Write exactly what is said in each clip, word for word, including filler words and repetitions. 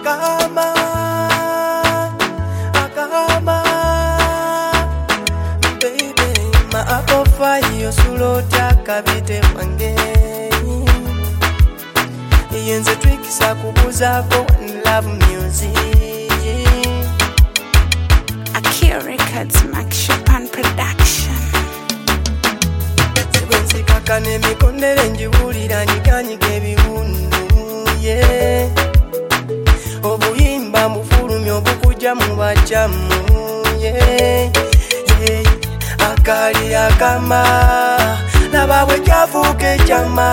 akama akama baby ma akofa yo sulota kabite wange yenze twikisa kubuzako one love music Akira Records, Max Chopin Production. Sebenzi kakane mikondere njibulira nyiganyika ebiwundu yeah. Obuyimba mufulumya obukuja mu bajamu yeah. Yeah. Akali akama laba bwe kyafuuka ekyama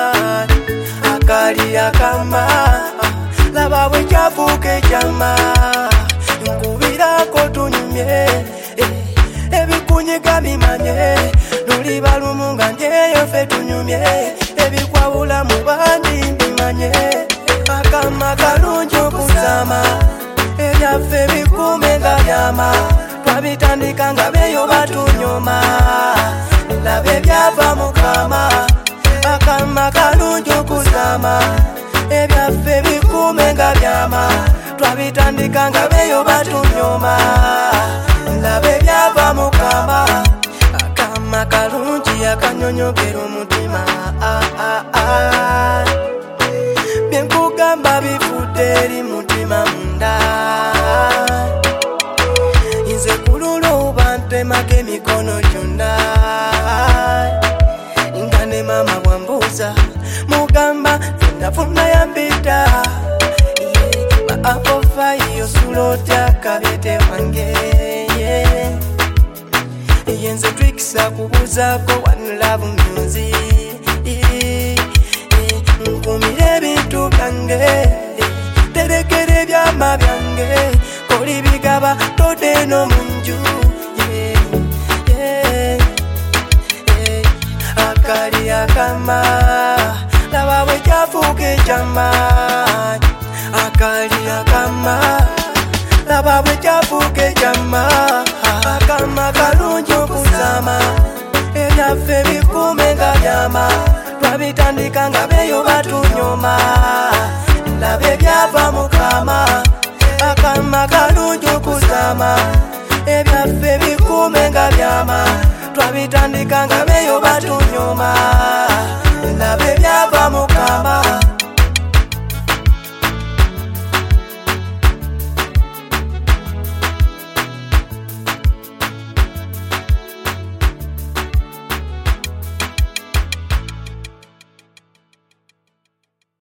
akali akama laba bwe kyafuuka ekyama nkubirako tunyumye ebikunyiga bimanye nuli balumu nga njeyo ffe tunyumye ebikwawula mu bandi bimanye akama kalungi okuzama ebyaffe bikume nga byama twabitandika nga beyo batunyoma laba ebyava mukama akama kalungi okuzama ebyaffe bikume nga byama twabitandika nga beyo batunyoma laba ebyava mukama akama kalungi akanyonyogera omutima byenkugamba bivudde eri mutima munda nze kulula oba ntemako emikono gyonna nga ne mama bwambuuza mugamba nafuna yambita akofa iyo sulota kabete wange yenze twikisa kubuzako one love music nkumire ebintu byange terekere ebyama byange koli bigaba tode no munju akali akama laba bwe kyafuuka ekyama akali akama laba bwe kyafuuka ekyama akama kalungi okuzama ebyaffe bikume nga byama twabitandika nga beyo batunyoma laba ebyava mukama akama kalungi okuzama ebyaffe bikume nga byama twabitandika nga beyo batunyoma